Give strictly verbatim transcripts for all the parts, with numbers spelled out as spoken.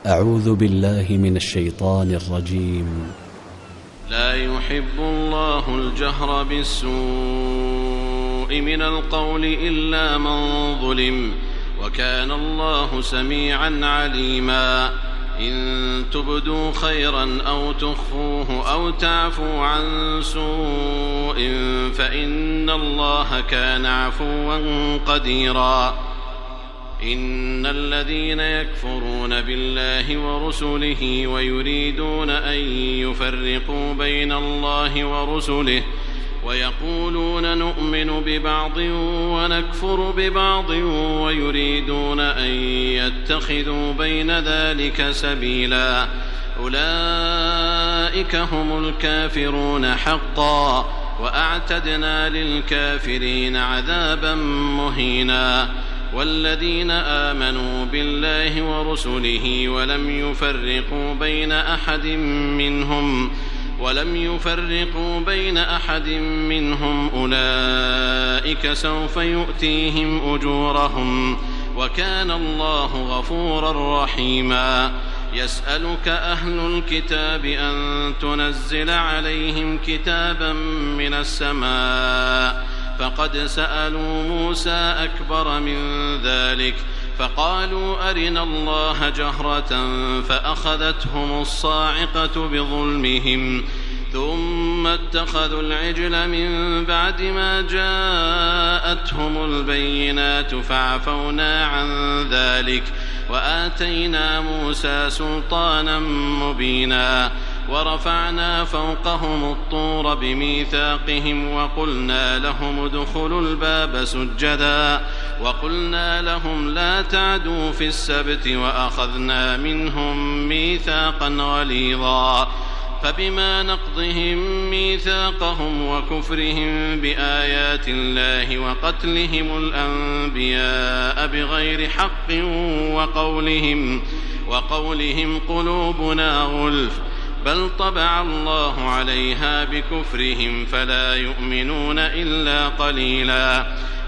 أعوذ بالله من الشيطان الرجيم. لا يحب الله الجهر بالسوء من القول إلا من ظلم، وكان الله سميعا عليما. إن تبدوا خيرا أو تخفوه أو تعفوا عن سوء فإن الله كان عفوا قديرا. إن الذين يكفرون بالله ورسله ويريدون أن يفرقوا بين الله ورسله ويقولون نؤمن ببعض ونكفر ببعض ويريدون أن يتخذوا بين ذلك سبيلا، أولئك هم الكافرون حقا، وأعتدنا للكافرين عذابا مهينا. والذين آمنوا بالله ورسله ولم يفرقوا بين أحد منهم ولم يفرقوا بين أحد منهم أولئك سوف يؤتيهم أجورهم، وكان الله غفورا رحيما. يسألك أهل الكتاب أن تنزل عليهم كتابا من السماء، فقد سألوا موسى أكبر من ذلك فقالوا أرنا الله جهرة فأخذتهم الصاعقة بظلمهم، ثم اتخذوا العجل من بعد ما جاءتهم البينات فعفونا عن ذلك وآتينا موسى سلطانا مبينا. ورفعنا فوقهم الطور بميثاقهم وقلنا لهم ادخلوا الباب سجدا وقلنا لهم لا تعدوا في السبت وأخذنا منهم ميثاقا غليظا. فبما نقضهم ميثاقهم وكفرهم بآيات الله وقتلهم الأنبياء بغير حق وقولهم, وقولهم قلوبنا غلف بل طبع الله عليها بكفرهم فلا يؤمنون إلا قليلا.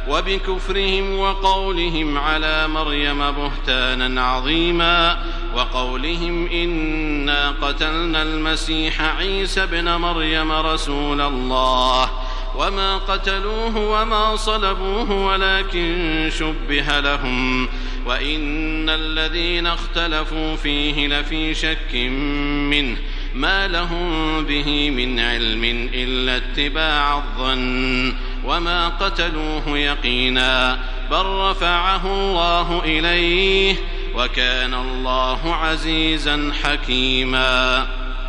وبكفرهم وقولهم على مريم بهتانا عظيما، وقولهم إنا قتلنا المسيح عيسى ابن مريم رسول الله وما قتلوه وما صلبوه ولكن شبه لهم، وإن الذين اختلفوا فيه لفي شك منه ما لهم به من علم إلا اتباع الظن وما قتلوه يقينا بل رفعه الله إليه وكان الله عزيزا حكيما.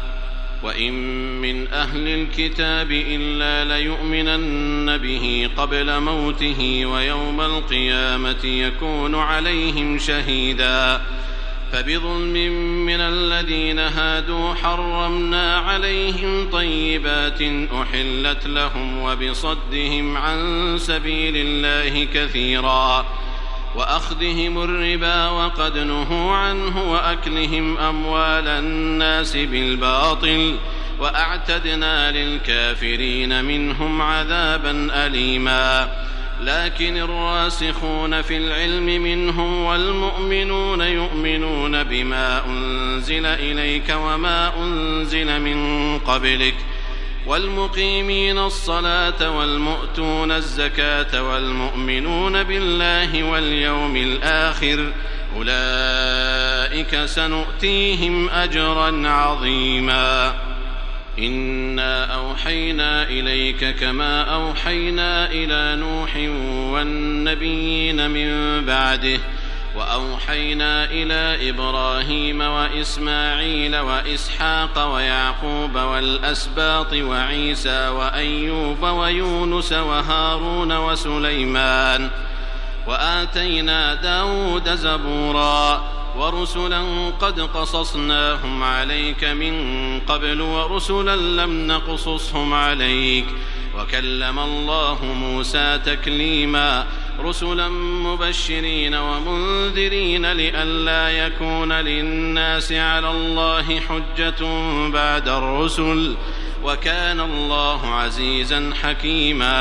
وإن من أهل الكتاب إلا ليؤمنن به قبل موته ويوم القيامة يكون عليهم شهيدا. فبظلم من الذين هادوا حرمنا عليهم طيبات أحلت لهم وبصدهم عن سبيل الله كثيرا وأخذهم الربا وقد نهوا عنه وأكلهم أموال الناس بالباطل وأعتدنا للكافرين منهم عذابا أليما. لكن الراسخون في العلم منهم والمؤمنون يؤمنون بما أنزل إليك وما أنزل من قبلك والمقيمين الصلاة والمؤتون الزكاة والمؤمنون بالله واليوم الآخر أولئك سنؤتيهم أجرا عظيما. إنا أوحينا إليك كما أوحينا إلى نوح والنبيين من بعده وأوحينا إلى إبراهيم وإسماعيل وإسحاق ويعقوب والأسباط وعيسى وأيوب ويونس وهارون وسليمان وآتينا داود زبورا ورسلا قد قصصناهم عليك من قبل ورسلا لم نقصصهم عليك وكلم الله موسى تكليما. رسلا مبشرين ومنذرين لئلا يكون للناس على الله حجة بعد الرسل وكان الله عزيزا حكيما.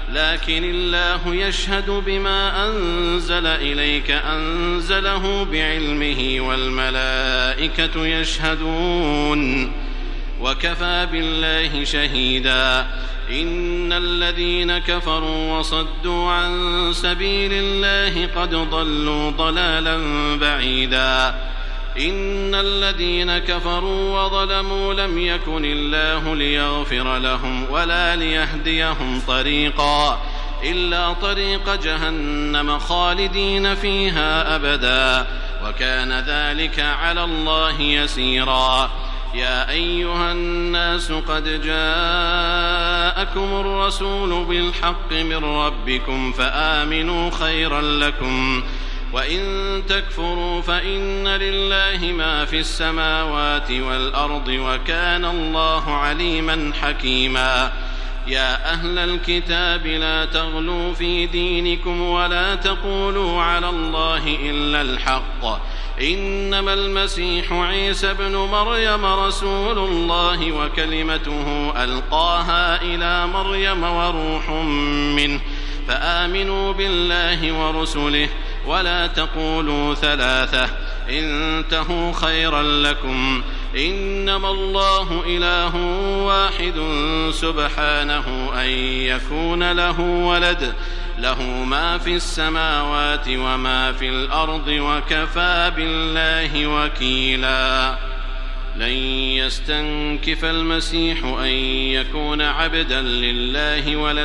لكن الله يشهد بما أنزل إليك أنزله بعلمه والملائكة يشهدون وكفى بالله شهيدا. إن الذين كفروا وصدوا عن سبيل الله قد ضلوا ضلالا بعيدا. إن الذين كفروا وظلموا لم يكن الله ليغفر لهم ولا ليهديهم طريقا إلا طريق جهنم خالدين فيها أبدا وكان ذلك على الله يسيرا. يا أيها الناس قد جاءكم الرسول بالحق من ربكم فآمنوا خيرا لكم وإن تكفروا فإن لله ما في السماوات والأرض وكان الله عليما حكيما. يا أهل الكتاب لا تغلوا في دينكم ولا تقولوا على الله إلا الحق إنما المسيح عيسى ابن مريم رسول الله وكلمته ألقاها إلى مريم وروح منه فآمنوا بالله ورسله ولا تقولوا ثلاثة انتهوا خيرا لكم إنما الله إله واحد سبحانه أن يكون له ولد له ما في السماوات وما في الأرض وكفى بالله وكيلا. لن يستنكف المسيح أن يكون عبدا لله ولا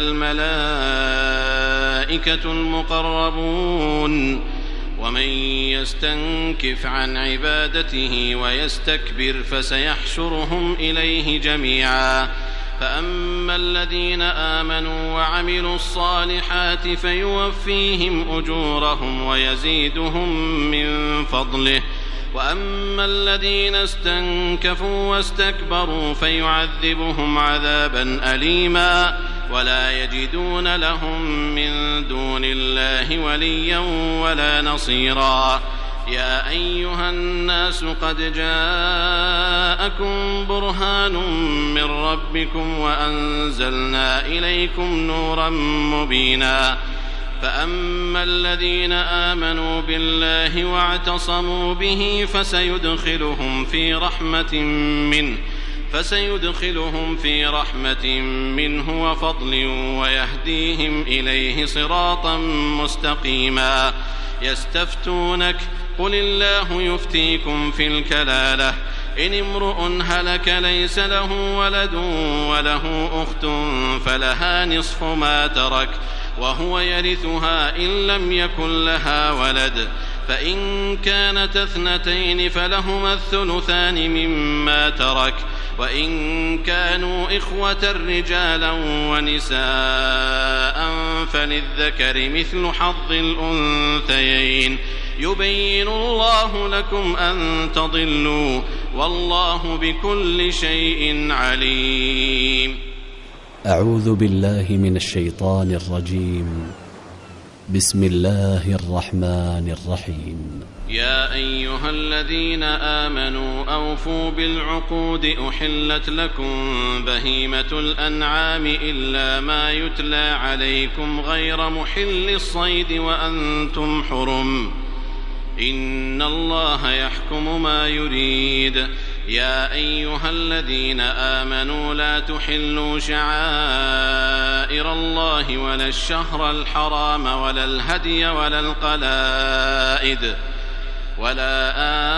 الملائكة المقربون ومن يستنكف عن عبادته ويستكبر فسيحشرهم إليه جميعا. فأما الذين آمنوا وعملوا الصالحات فيوفيهم أجورهم ويزيدهم من فضله وأما الذين استنكفوا واستكبروا فيعذبهم عذابا أليما ولا يجدون لهم من دون الله وليا ولا نصيرا. يا أيها الناس قد جاءكم برهان من ربكم وأنزلنا إليكم نورا مبينا. فأما الذين آمنوا بالله واعتصموا به فسيدخلهم في رحمة منه فسيدخلهم في رحمة منه وفضل ويهديهم إليه صراطا مستقيما. يستفتونك قل الله يفتيكم في الكلالة إن امرؤ هلك ليس له ولد وله أخت فلها نصف ما ترك وهو يرثها إن لم يكن لها ولد فإن كانت اثنتين فلهما الثلثان مما ترك وإن كانوا إخوة رجالا ونساء فللذكر مثل حظ الأنثيين يبين الله لكم أن تضلوا والله بكل شيء عليم. أعوذ بالله من الشيطان الرجيم. بسم الله الرحمن الرحيم. يا أيها الذين آمنوا أوفوا بالعقود أحلت لكم بهيمة الأنعام إلا ما يتلى عليكم غير محل الصيد وأنتم حرم إن الله يحكم ما يريد. يا أيها الذين آمنوا لا تحلوا شعائر الله ولا الشهر الحرام ولا الهدي ولا القلائد ولا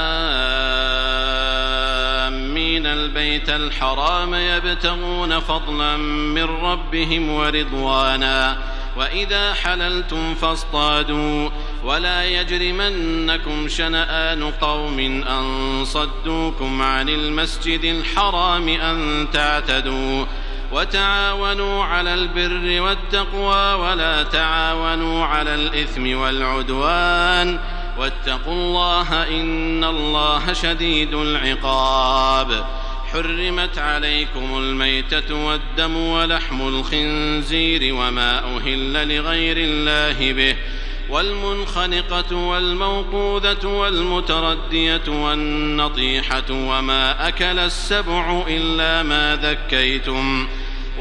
آمين البيت الحرام يبتغون فضلا من ربهم ورضوانا وإذا حللتم فاصطادوا ولا يجرمنكم شنآن قوم أن صدوكم عن المسجد الحرام أن تعتدوا وتعاونوا على البر والتقوى ولا تعاونوا على الإثم والعدوان واتقوا الله إن الله شديد العقاب. حرمت عليكم الميتة والدم ولحم الخنزير وما أهل لغير الله به والمنخنقة والموقوذة والمتردية والنطيحة وما أكل السبع إلا ما ذكيتم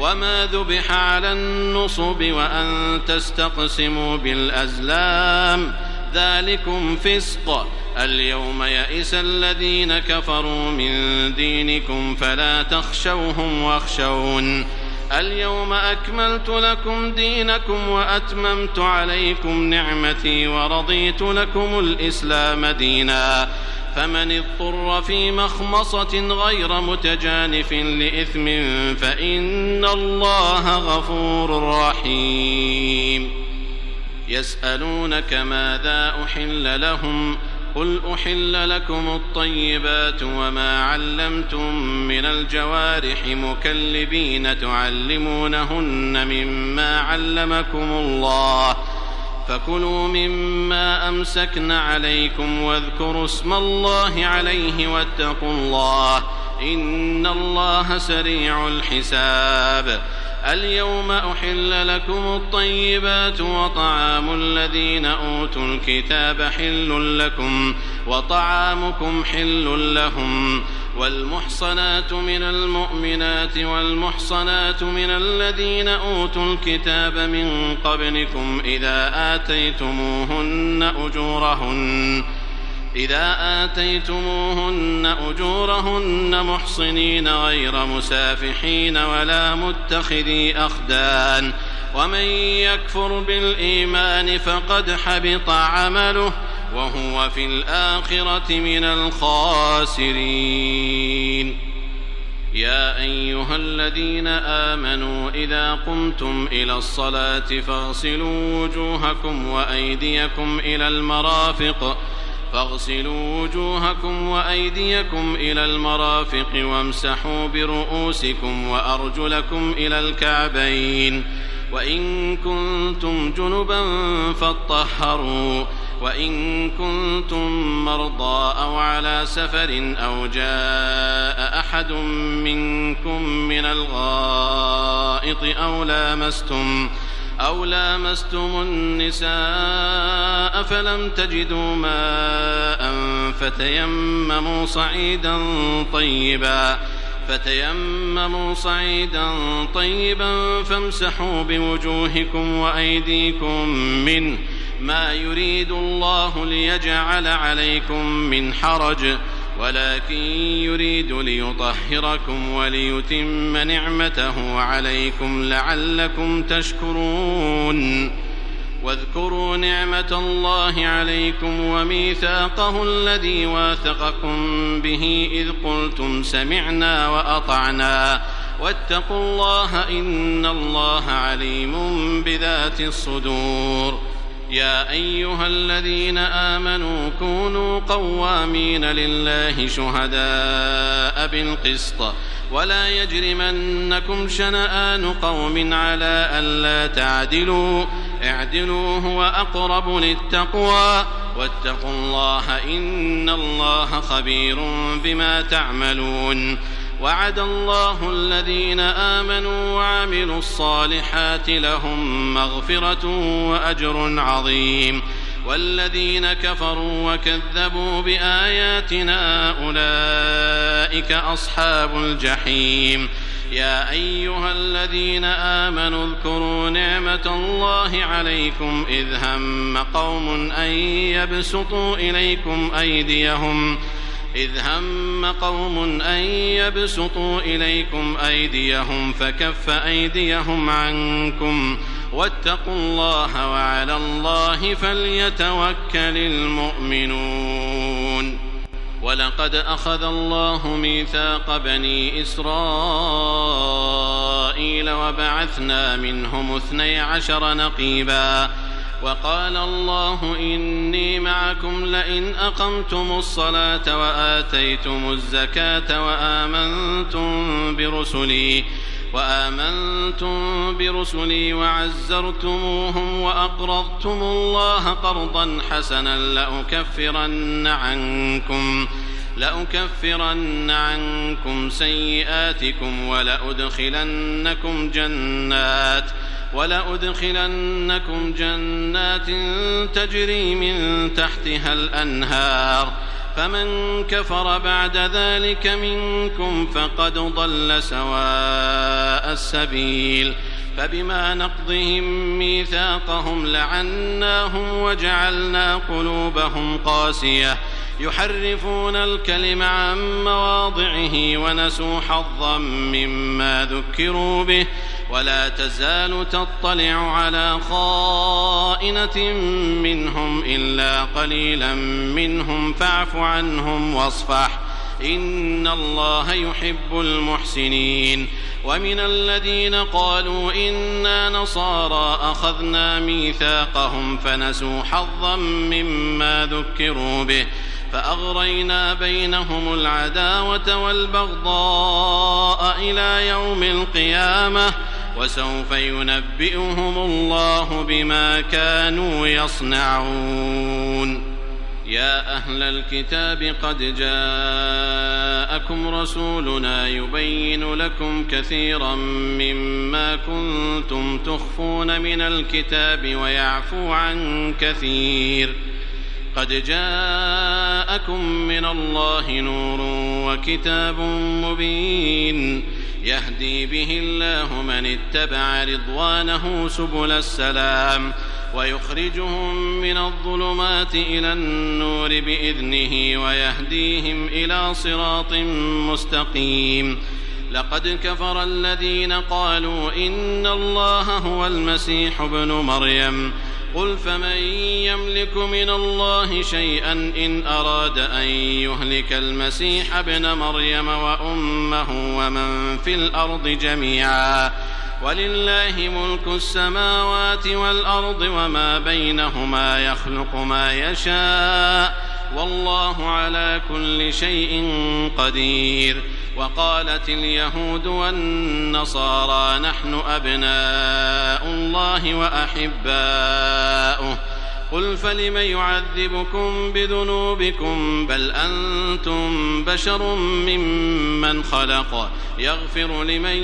وما ذبح على النصب وأن تستقسموا بالأزلام ذلكم فسق. اليوم يئس الذين كفروا من دينكم فلا تخشوهم واخشون اليوم أكملت لكم دينكم وأتممت عليكم نعمتي ورضيت لكم الإسلام دينا فمن اضطر في مخمصة غير متجانف لإثم فإن الله غفور رحيم. يسألونك ماذا أحل لهم قل أحل لكم الطيبات وما علمتم من الجوارح مكلبين تعلمونهن مما علمكم الله فكلوا مما أمسكن عليكم واذكروا اسم الله عليه واتقوا الله إن الله سريع الحساب. اليوم أحل لكم الطيبات وطعام الذين أوتوا الكتاب حل لكم وطعامكم حل لهم والمحصنات من المؤمنات والمحصنات من الذين أوتوا الكتاب من قبلكم إذا آتيتموهن أجورهن إذا آتيتموهن أجورهن محصنين غير مسافحين ولا متخذي أخدان ومن يكفر بالإيمان فقد حبط عمله وهو في الآخرة من الخاسرين. يا أيها الذين آمنوا إذا قمتم إلى الصلاة فاغسلوا وجوهكم وأيديكم إلى المرافق فاغسلوا وجوهكم وأيديكم إلى المرافق وامسحوا برؤوسكم وأرجلكم إلى الكعبين وإن كنتم جنبا فاطهروا وإن كنتم مرضى أو على سفر أو جاء أحد منكم من الغائط أو لامستم أو لامستم النساء فلم تجدوا ماء فتيمموا صعيدا طيبا فتيمموا صعيدا طيبا فامسحوا بوجوهكم وأيديكم منه ما يريد الله ليجعل عليكم من حرج ولكن يريد ليطهركم وليتم نعمته عليكم لعلكم تشكرون. واذكروا نعمة الله عليكم وميثاقه الذي واثقكم به إذ قلتم سمعنا وأطعنا واتقوا الله إن الله عليم بذات الصدور. يا أيها الذين آمنوا كونوا قوامين لله شهداء بالقسط ولا يجرمنكم شنآن قوم على ألا تعدلوا اعدلوا هو أقرب للتقوى واتقوا الله إن الله خبير بما تعملون. وعد الله الذين آمنوا وعملوا الصالحات لهم مغفرة وأجر عظيم والذين كفروا وكذبوا بآياتنا أولئك أصحاب الجحيم. يا أيها الذين آمنوا اذكروا نعمة الله عليكم إذ هم قوم أن يبسطوا إليكم أيديهم إذ هم قوم أن يبسطوا إليكم أيديهم فكف أيديهم عنكم واتقوا الله وعلى الله فليتوكل المؤمنون. ولقد أخذ الله ميثاق بني إسرائيل وبعثنا منهم اثني عشر نقيبا وقال الله إني معكم لئن أقمتم الصلاة وآتيتم الزكاة وآمنتم برسلي وآمنتم برسلي وعزرتموهم وأقرضتم الله قرضا حسنا لأكفرن عنكم لأكفرن عنكم سيئاتكم ولأدخلنكم جنات ولأدخلنكم جنات تجري من تحتها الأنهار فمن كفر بعد ذلك منكم فقد ضل سواء السبيل فبما نقضهم ميثاقهم لعناهم وجعلنا قلوبهم قاسية يحرفون الكلم عن مواضعه ونسوا حظا مما ذكروا به ولا تزال تطلع على خائنة منهم إلا قليلا منهم فاعف عنهم واصفح إن الله يحب المحسنين. ومن الذين قالوا إنا نصارى أخذنا ميثاقهم فنسوا حظا مما ذكروا به فأغرينا بينهم العداوة والبغضاء إلى يوم القيامة وسوف ينبئهم الله بما كانوا يصنعون. يا أهل الكتاب قد جاءكم رسولنا يبين لكم كثيرا مما كنتم تخفون من الكتاب ويعفو عن كثير قد جاءكم من الله نور وكتاب مبين يهدي به الله من اتبع رضوانه سبل السلام ويخرجهم من الظلمات إلى النور بإذنه ويهديهم إلى صراط مستقيم. لقد كفر الذين قالوا إن الله هو المسيح ابن مريم قل فمن يملك من الله شيئا إن أراد أن يهلك المسيح ابن مريم وأمه ومن في الأرض جميعا ولله ملك السماوات والأرض وما بينهما يخلق ما يشاء والله على كل شيء قدير. وقالت اليهود والنصارى نحن أبناء الله وأحباؤه قل فلم يعذبكم بذنوبكم بل أنتم بشر ممن خلق يغفر لمن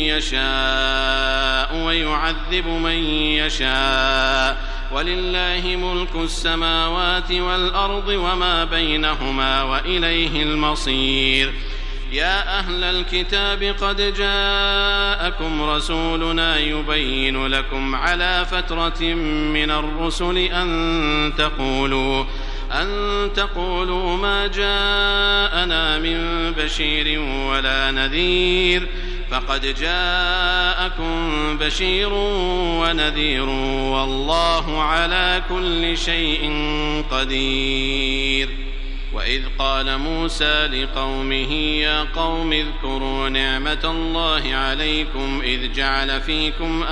يشاء ويعذب من يشاء ولله ملك السماوات والأرض وما بينهما وإليه المصير. يا أهل الكتاب قد جاءكم رسولنا يبين لكم على فترة من الرسل أن تقولوا أن تقولوا ما جاءنا من بشير ولا نذير فقد جاءكم بشير ونذير والله على كل شيء قدير. وإذ قال موسى لقومه يا قوم اذكروا نعمة الله عليكم إذ جعل فيكم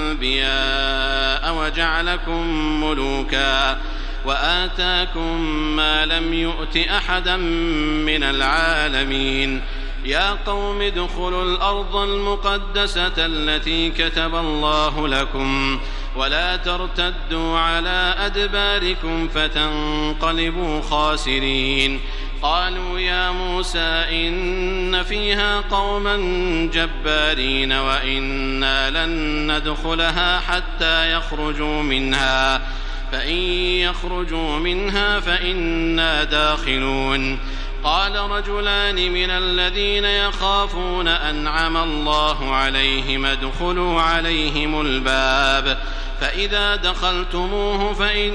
أنبياء وجعلكم ملوكا وآتاكم ما لم يؤت أحدا من العالمين يا قوم ادخلوا الأرض المقدسة التي كتب الله لكم ولا ترتدوا على أدباركم فتنقلبوا خاسرين. قالوا يا موسى إن فيها قوما جبارين وإنا لن ندخلها حتى يخرجوا منها فإن يخرجوا منها فإنا داخلون. قال رجلان من الذين يخافون أنعم الله عليهم ادخلوا عليهم الباب فإذا دخلتموه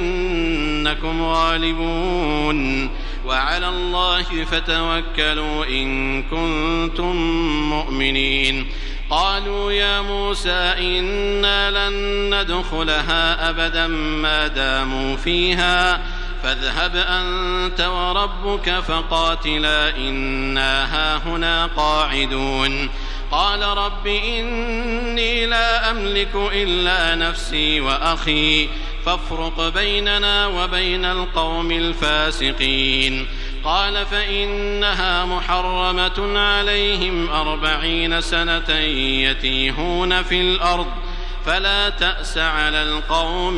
فإنكم غالبون وعلى الله فتوكلوا إن كنتم مؤمنين. قالوا يا موسى إنا لن ندخلها أبدا ما داموا فيها فاذهب أنت وربك فقاتلا إنا هاهنا قاعدون. قال رب إني لا أملك إلا نفسي وأخي فافرق بيننا وبين القوم الفاسقين. قال فإنها محرمة عليهم أربعين سنة يتيهون في الأرض فلا تأس على القوم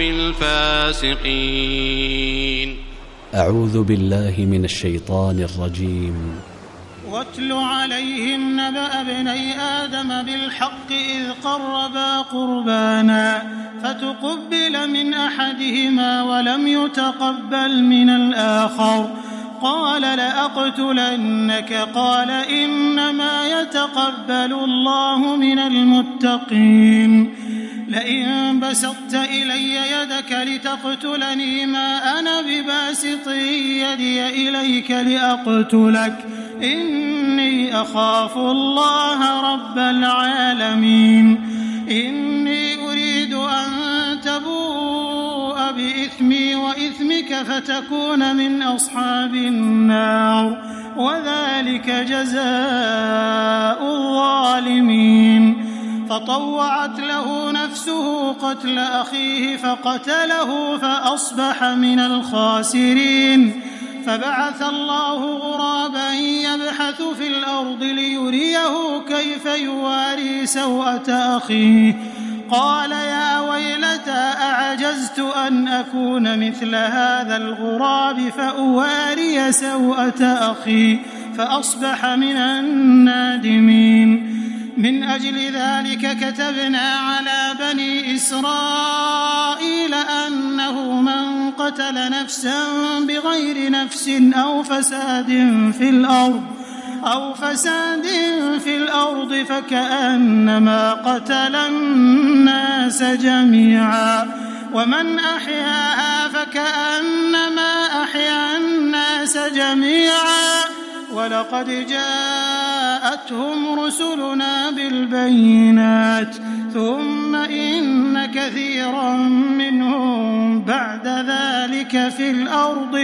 الفاسقين. أعوذ بالله من الشيطان الرجيم. واتل عليهم نبأ ابني آدم بالحق إذ قربا قربانا فتقبل من أحدهما ولم يتقبل من الآخر قال لأقتلنك قال إنما يتقبل الله من المتقين لئن بسطت إلي يدك لتقتلني ما أنا بباسط يدي إليك لأقتلك إني أخاف الله رب العالمين إني أريد أن تبوء بإثمي وإثمك فتكون من أصحاب النار وذلك جزاء الظالمين فطوعت له نفسه قتل أخيه فقتله فأصبح من الخاسرين فبعث الله غرابا يبحث في الأرض ليريه كيف يواري سوءة أخيه قال يا ويلتى أعجزت أن أكون مثل هذا الغراب فأواري سوءة أخي فأصبح من النادمين من أجل ذلك كتبنا على بني إسرائيل أنه من قتل نفسا بغير نفس أو فساد في الأرض أو فساد في الأرض فكأنما قتل الناس جميعا ومن أحياها فكأنما أحيا الناس جميعا ولقد جاءتهم رسلنا بالبينات ثم إن كثيرا منهم بعد ذلك في الأرض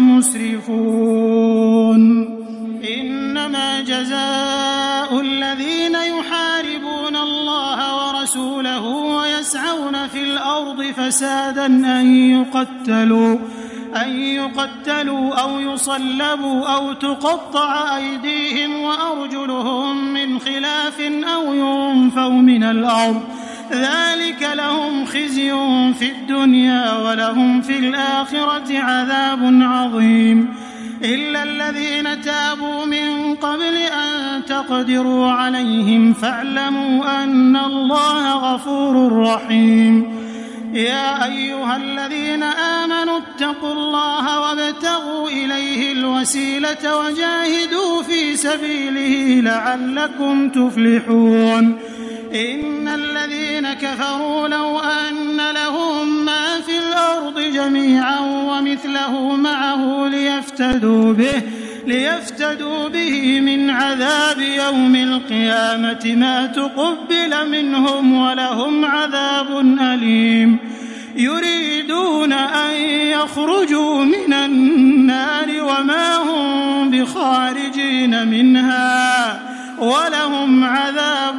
لمسرفون إنما جزاء الذين يحاربون الله ورسوله ويسعون في الأرض فسادا أن يقتلوا أن يقتلوا أو يصلبوا أو تقطع أيديهم وأرجلهم من خلاف أو ينفوا من الأرض ذلك لهم خزي في الدنيا ولهم في الآخرة عذاب عظيم إلا الذين تابوا من قبل أن تقدروا عليهم فاعلموا أن الله غفور رحيم يا أيها الذين آمنوا اتقوا الله وابتغوا إليه الوسيلة وجاهدوا في سبيله لعلكم تفلحون إن الذين كفروا لو أن لهم ما في الأرض جميعا ومثله معه ليفتدوا به ليفتدوا به من عذاب يوم القيامة ما تقبل منهم ولهم عذاب أليم يريدون أن يخرجوا من النار وما هم بخارجين منها ولهم عذاب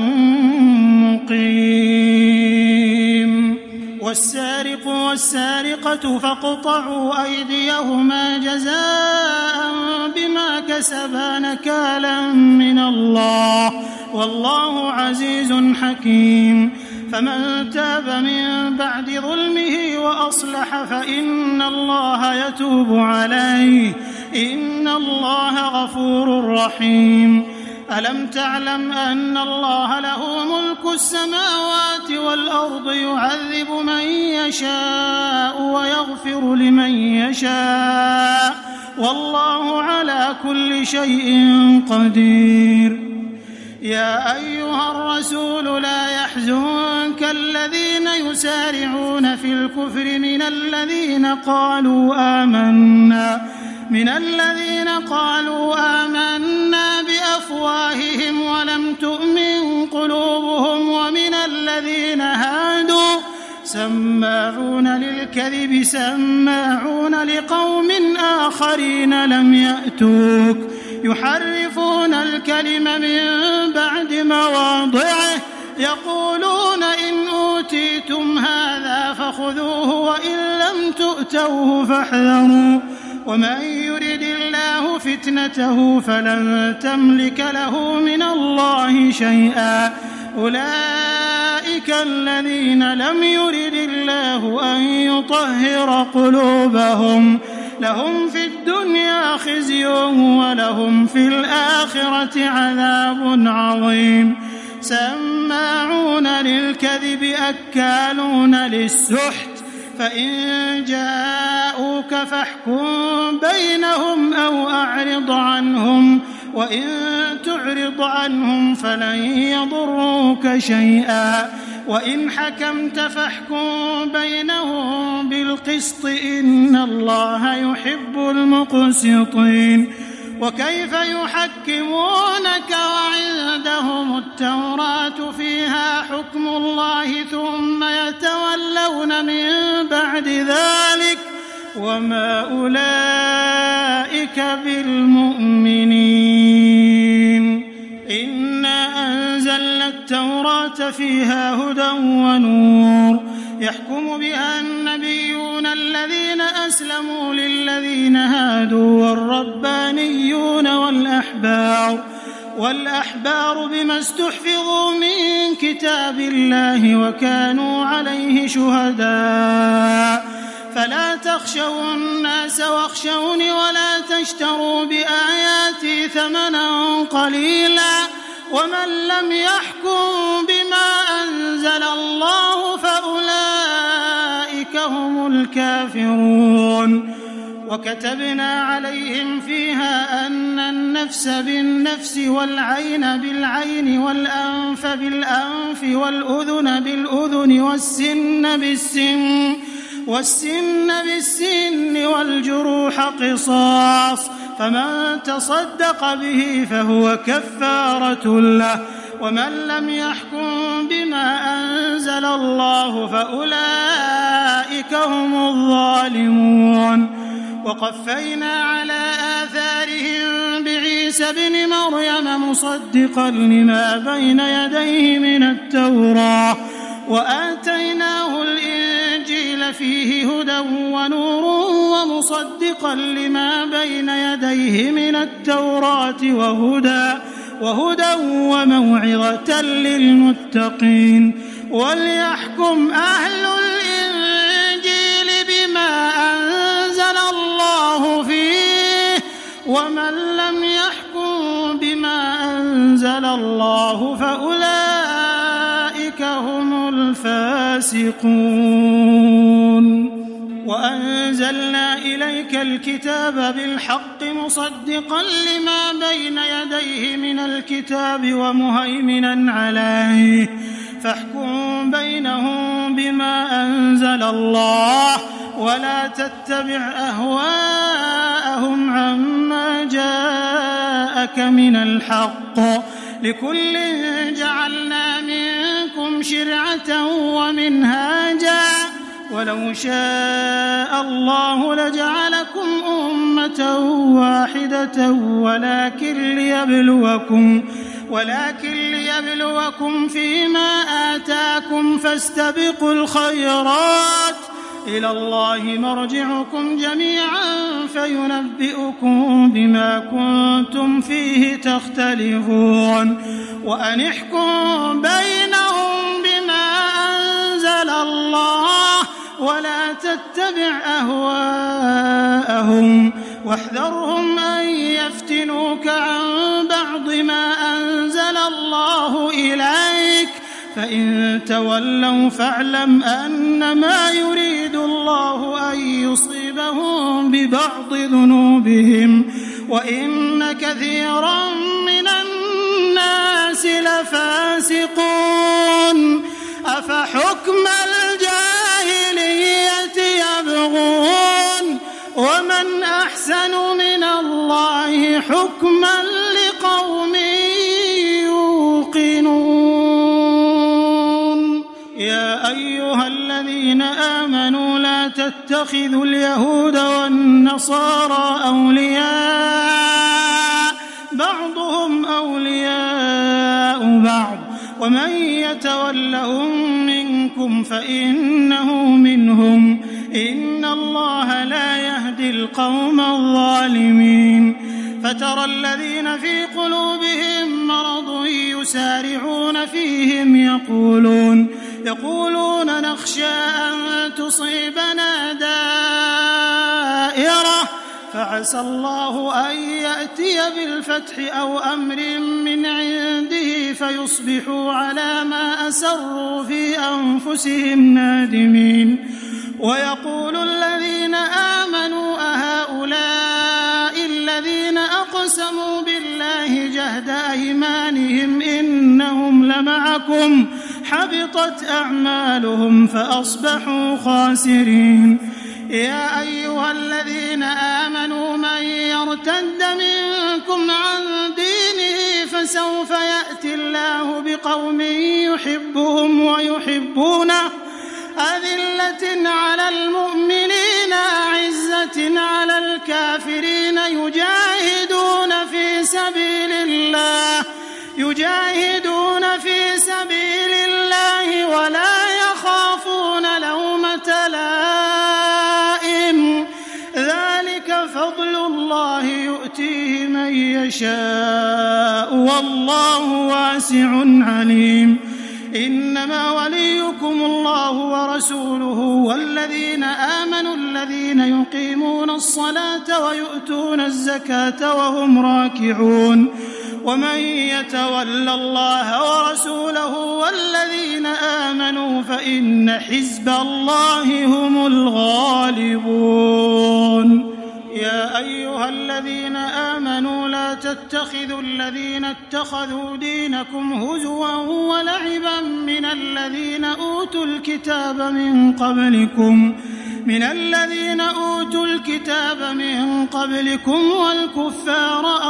مقيم والسارق والسارقة فاقطعوا أيديهما جزاء بما كسبا نكالا من الله والله عزيز حكيم فمن تاب من بعد ظلمه وأصلح فإن الله يتوب عليه إن الله غفور رحيم ألم تعلم أن الله له ملك السماوات والأرض يعذب من يشاء ويغفر لمن يشاء والله على كل شيء قدير يا أيها الرسول لا يحزنك الذين يسارعون في الكفر من الذين قالوا آمنا من الذين قالوا آمنا بأفواههم ولم تؤمن قلوبهم ومن الذين هادوا سماعون للكذب سماعون لقوم آخرين لم يأتوك يحرفون الكلم من بعد مواضعه يقولون إن أوتيتم هذا فخذوه وإن لم تؤتوه فاحذروا ومن يرد الله فتنته فلن تملك له من الله شيئا أولئك الذين لم يرد الله أن يطهر قلوبهم لهم في الدنيا خزي ولهم في الآخرة عذاب عظيم سماعون للكذب أكالون للسحت فإن جاءوك فاحكم بينهم فأعرض عنهم وإن تعرض عنهم فلن يضروك شيئا وإن حكمت فاحكم بينهم بالقسط إن الله يحب المقسطين. وكيف يحكمونك وعندهم التوراة فيها حكم الله ثم يتولون من بعد ذلك وما أولئك بالمؤمنين. إنا أنزلنا التوراة فيها هدى ونور يحكم بها النبيون الذين أسلموا للذين هادوا والربانيون والأحبار والأحبار بما استحفظوا من كتاب الله وكانوا عليه شهداء فلا تخشوا الناس واخشوني ولا تشتروا بآياتي ثمنا قليلا ومن لم يحكم بما أنزل الله فأولئك هم الكافرون. وكتبنا عليهم فيها أن النفس بالنفس والعين بالعين والأنف بالأنف والأذن بالأذن والسن بالسن والسن بالسن والجروح قصاص فمن تصدق به فهو كفارة له ومن لم يحكم بما أنزل الله فأولئك هم الظالمون. وقفينا على آثارهم بعيسى بن مريم مصدقا لما بين يديه من التوراة وآتيناه الإنجيل فيه هدى ونور ومصدقا لما بين يديه من التوراة وهدى وهدى وموعظة للمتقين. وليحكم أهل الإنجيل بما أنزل الله فيه ومن لم يحكم بما أنزل الله فأولئك هم الفاسقون. وأنزلنا إليك الكتاب بالحق مصدقا لما بين يديه من الكتاب ومهيمنا عليه فاحكم بينهم بما أنزل الله ولا تتبع أهواءهم عما جاءك من الحق لكل جعلنا منكم شرعة ومنهاجا ولو شاء الله لجعلكم أمة واحدة ولكن ليبلوكم ولكن ليبلوكم فيما آتاكم فاستبقوا الخيرات إلى الله مرجعكم جميعا فينبئكم بما كنتم فيه تختلفون. وأن احكم بينهم بما أنزل الله ولا تتبع أهواءهم واحذرهم أن يفتنوك عن بعض ما أنزل الله إليك فإن تولوا فاعلم أنما يريد الله أن يصيبهم ببعض ذنوبهم وإن كثيرا من الناس لفاسقون. أفحكم الجاهلية يبغون ومن أحسن من الله حكما لقوم يوقنون. يا أيها الذين آمنوا لا تتخذوا اليهود والنصارى أولياء بعضهم أولياء بعض ومن يتولهم منكم فإنه منهم إن الله لا يهدي القوم الظالمين. فترى الذين في قلوبهم مرض يسارعون فيهم يقولون يقولون نخشى أن تصيبنا دائرة فعسى الله أن يأتي بالفتح أو أمر من عنده فيصبحوا على ما أسروا في أنفسهم نادمين. ويقول الذين آمنوا أهؤلاء الذين الذين أقسموا بالله جهد أيمانهم إنهم لمعكم حبطت أعمالهم فأصبحوا خاسرين. يا أيها الذين آمنوا من يرتد منكم عن دينه فسوف يأتي الله بقوم يحبهم ويحبونه أذلة على المؤمنين أعزة على الكافرين يجاهدون في سبيل الله يجاهدون في سبيل الله ولا يخافون لومة لائم ذلك فضل الله يؤتيه من يشاء والله واسع عليم. إنما وليكم الله ورسوله والذين آمنوا الذين يقيمون الصلاة ويؤتون الزكاة وهم راكعون ومن يتول الله ورسوله والذين آمنوا فإن حزب الله هم الغالبون. يا أيها الذين آمنوا لا تتخذوا الذين اتخذوا دينكم هزوا ولعبا من الذين أوتوا الكتاب من قبلكم من الذين أوتوا الكتاب من قبلكم والكفار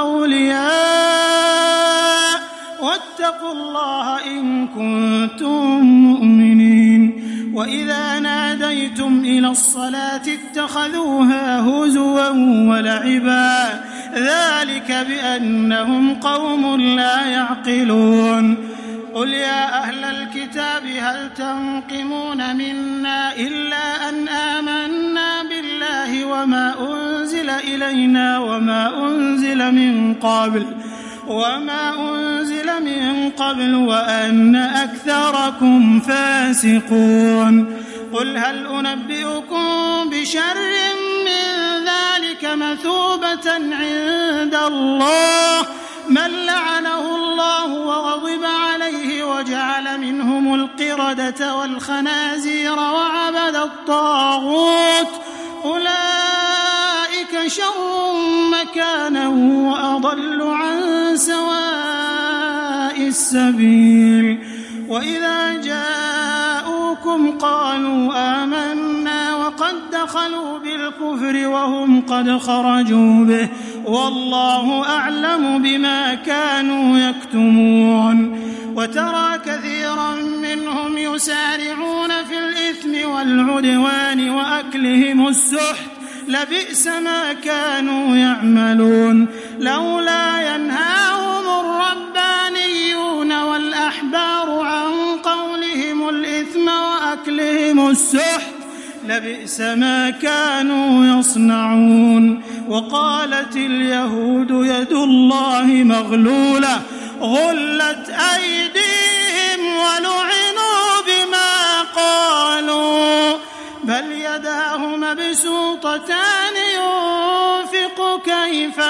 أولياء واتقوا الله إن كنتم مؤمنين. وإذا ناديتم إلى الصلاة اتخذوها هزوا ولعبا ذلك بأنهم قوم لا يعقلون. قل يا أهل الكتاب هل تنقمون منا إلا أن آمنا بالله وما أنزل إلينا وما أنزل من قبل وما أنزل من قبل وأن أكثركم فاسقون. قل هل أنبئكم بشر من ذلك مثوبة عند الله من لعنه الله وغضب عليه وجعل منهم القردة والخنازير وعبد الطاغوت أولئك شر مكانا وأضل عن سواء السبيل. وإذا جاءوكم قالوا آمنا وقد دخلوا بالكفر وهم قد خرجوا به والله أعلم بما كانوا يكتمون. وترى كثيرا منهم يسارعون في الإثم والعدوان وأكلهم السحت لبئس ما كانوا يعملون. لولا ينهاهم الربانيون والأحبار عن قولهم الإثم وأكلهم السحت لبئس ما كانوا يصنعون. وقالت اليهود يد الله مغلولة غلت أيديهم ولعنوا بما قالوا بل يداه مبسوطتان ينفق كيف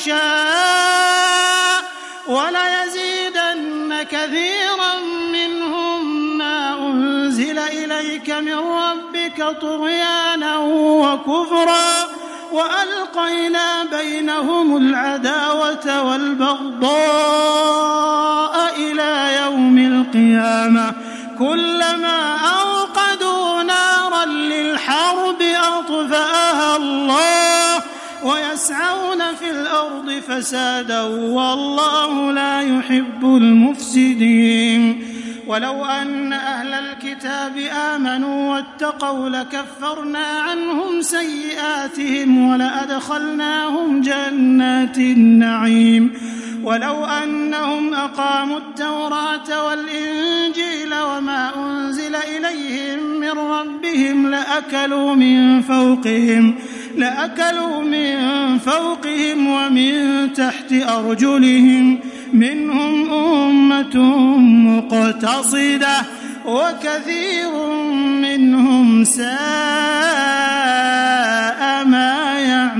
يشاء وليزيدن كثيرا منهم ما أنزل إليك من ربك طغيانا وكفرا وألقينا بينهم العداوة والبغضاء إلى يوم القيامة كلما أوقدوا نارا للحرب أطفأها الله ويسعون في الأرض فسادا والله لا يحب المفسدين. ولو أن أهل الكتاب آمنوا واتقوا لكفرنا عنهم سيئاتهم ولأدخلناهم جنات النعيم. ولو أنهم أقاموا التوراة والإنجيل وما أنزل إليهم من ربهم لأكلوا من فوقهم لأكلوا من فوقهم ومن تحت أرجلهم منهم أمة مقتصدة وكثير منهم ساء ما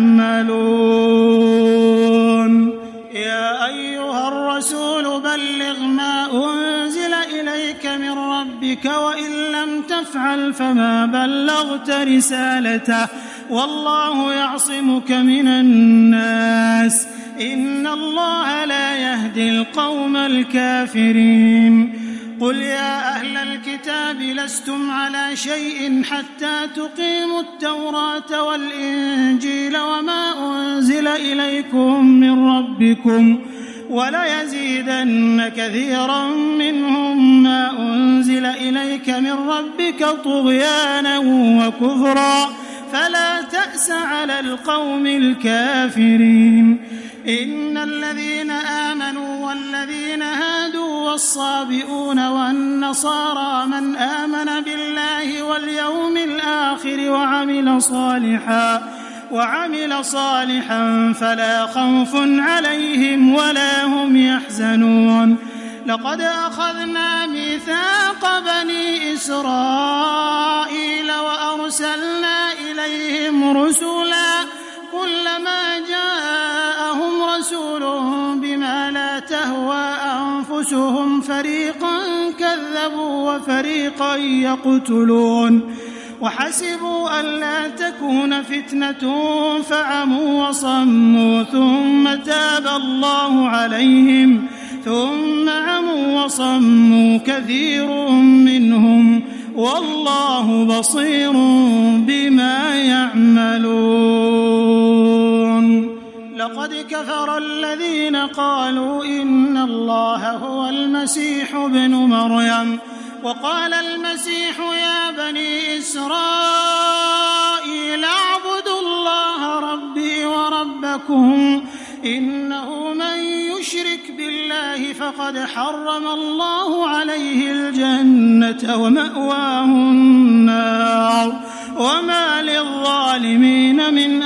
يعملون. يا أيها الرسول بلغ ما أنزل إليك من ربك وإن لم تفعل فما بلغت رسالته والله يعصمك من الناس يهدي القوم الكافرين. قل يا أهل الكتاب لستم على شيء حتى تقيموا التوراة والإنجيل وما أنزل إليكم من ربكم وليزيدن كثيرا منهم ما أنزل إليك من ربك طغيانا وكفرا فلا تأس على القوم الكافرين. إن الذين آمنوا والذين هادوا والصابئون والنصارى من آمن بالله واليوم الآخر وعمل صالحا وعمل صالحا فلا خوف عليهم ولا هم يحزنون. لقد أخذنا ميثاق بني إسرائيل وأرسلنا إليهم رسلا كلما جاءهم رسول بما لا تهوى أنفسهم فريقا كذبوا وفريقا يقتلون وحسبوا ألا تكون فتنة فعموا وصموا ثم تاب الله عليهم ثم عموا وصموا كثير منهم والله بصير بما يعملون. لقد كفر الذين قالوا إن الله هو المسيح ابن مريم وقال المسيح يا بني إسرائيل اعبدوا الله ربي وربكم إنه من يشرك بالله فقد حرم الله عليه الجنة ومأواه النار وما للظالمين من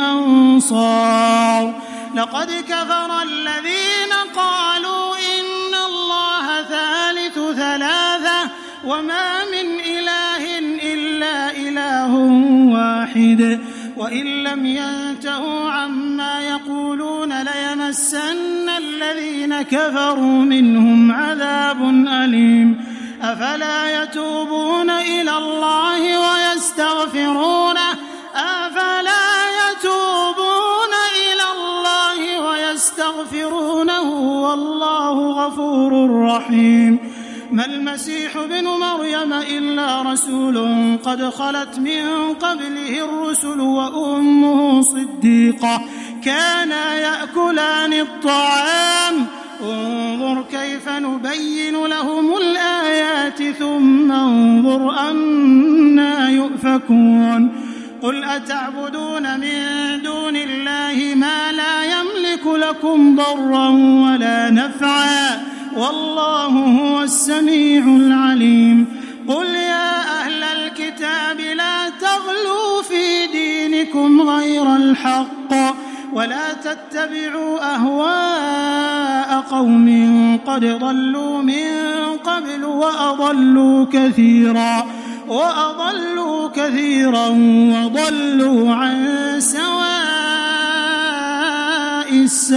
أنصار. لقد كفر الذين قالوا إن الله ثالث ثلاثة وما من إله إلا إله واحد وإن لم ينتهوا عما يقولون ليمسن الذين كفروا منهم عذاب أليم. أفلا يتوبون إلى الله ويستغفرونه أفلا يتوبون إلى الله ويستغفرونه والله غفور رحيم. ما المسيح ابن مريم إلا رسول قد خلت من قبله الرسل وأمه صديقة كانا يأكلان الطعام انظر كيف نبين لهم الآيات ثم انظر أنا يؤفكون. قل أتعبدون من دون الله ما لا يملك لكم ضرا ولا نفعا والله هو السميع العليم. قل يا أهل الكتاب لا تغلوا في دينكم غير الحق ولا تتبعوا أهواء قوم قد ضلوا من قبل وأضلوا كثيرا وأضلوا كثيرا وضلوا عن سواء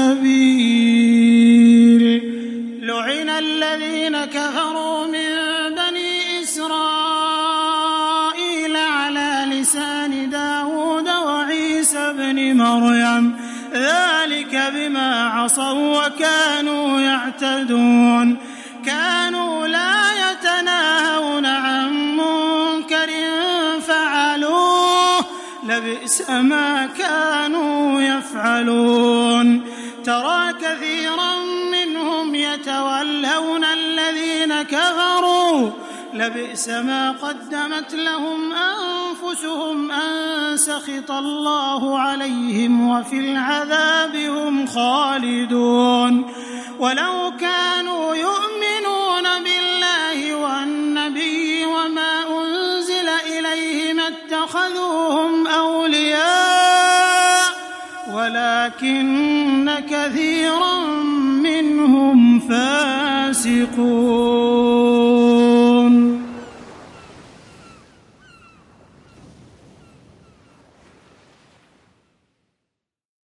السبيل. لعن الذين كفروا من بني إسرائيل على لسان داود وعيسى بن مريم ذلك بما عصوا وكانوا يعتدون. كانوا لا يتناهون عن منكر فعلوه لبئس ما كانوا يفعلون. ترى كثيرا منهم يتولون الذين كفروا لبئس ما قدمت لهم أنفسهم أن سخط الله عليهم وفي العذاب هم خالدون. ولو كانوا يؤمنون بالله والنبي وما أنزل إليه ما اتخذوهم أولياء ولكن كثيرا منهم فاسقون.